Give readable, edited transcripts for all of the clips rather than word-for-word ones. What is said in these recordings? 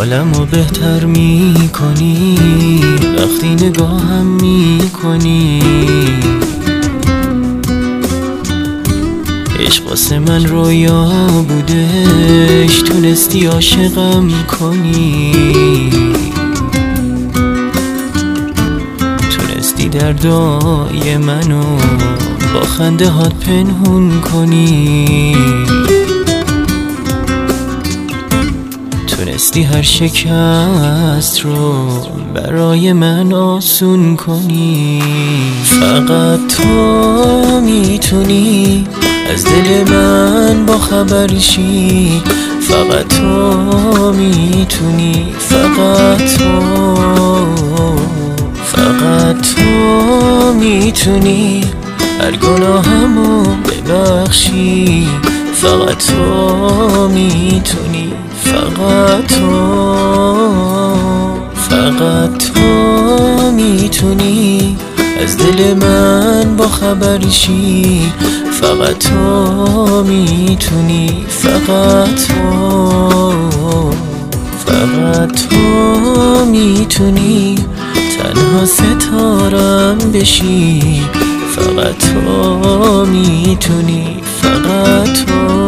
حالمو بهتر میکنی وقتی نگاهم میکنی. عشق واسه من رویا بودش، تونستی عاشقم کنی. تونستی دردای منو با خنده هات پنهون کنی. تونستی هر شکست رو برای من آسون کنی. فقط تو میتونی از دل من با خبر شی. فقط تو میتونی، فقط تو میتونی هر گناهمو ببخشی. فقط تو میتونی، فقط تو میتونی از دل من با خبر شی. فقط تو میتونی، فقط تو میتونی تنها ستارم بشی. فقط تو میتونی، فقط تو.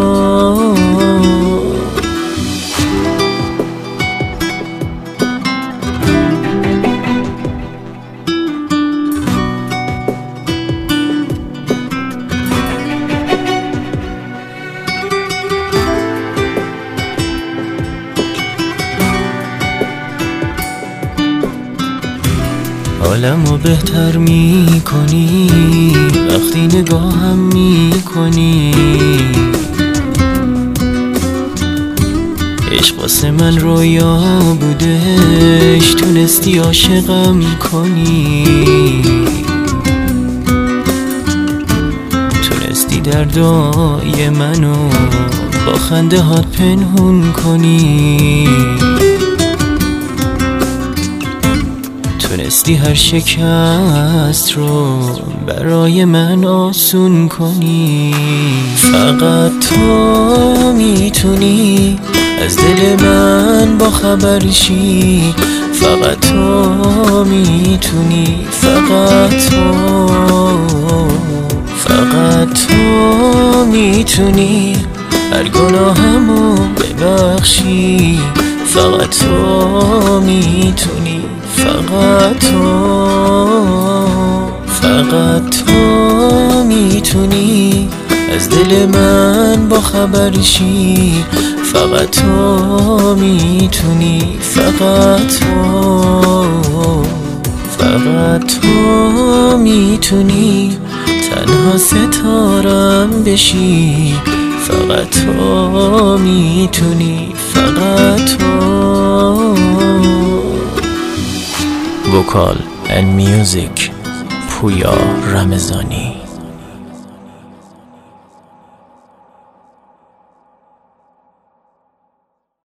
حالمو بهتر میکنی وقتی نگاهم میکنی. عشق واسه من رویا بودش، تونستی عاشقم کنی. تونستی دردای منو با خنده هات پنهون کنی. تونستی هر شکست رو برای من آسون کنی. فقط تو میتونی از دل من با خبر شی. فقط تو میتونی، فقط تو میتونی هر گناهمو ببخشی. فقط تو میتونی، فقط تو میتونی از دل من با خبر شی. فقط تو میتونی، فقط تو میتونی تنها ستارم بشی. فقط تو میتونی، فقط تو. وکال and music پویا رمضانی.